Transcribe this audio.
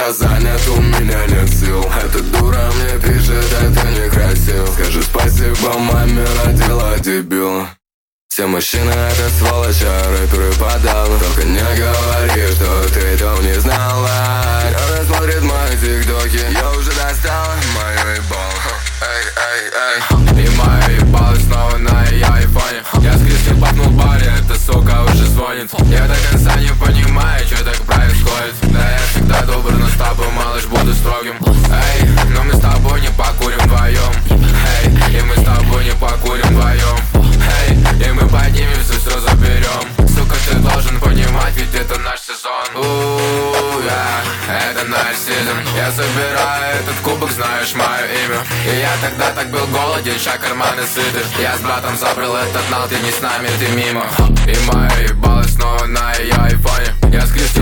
сейчас занят, у меня нет сил. Эта дура мне пишет, это некрасиво. Скажи спасибо маме, родила дебила. Все мужчины это сволочи, а рэперы подавно. Только не говори, что ты там не знала. Она смотрит мои тиктоки, я уже достала мою ебало. И мое ебало снова на ее айфоне. Я скрестил, пахнул в баре, эта сука уже звонит. Я до конца не понимаю, что так происходит. Да я всегда добр, но с тобой, малыш, буду строгим. Эй, но мы с тобой не покурим вдвоем. Эй, и мы с тобой не покурим вдвоем. Эй, и мы поднимемся, все заберем. Сука, ты должен понимать, ведь это наш сезон. Это наш сезон. Я собираю этот кубок, знаешь мое имя. И я тогда так был голоден, ща карманы сыты. Я с братом забрал этот нал, ты не с нами, ты мимо. И мое ебало снова на ее айфоне. Я скрестил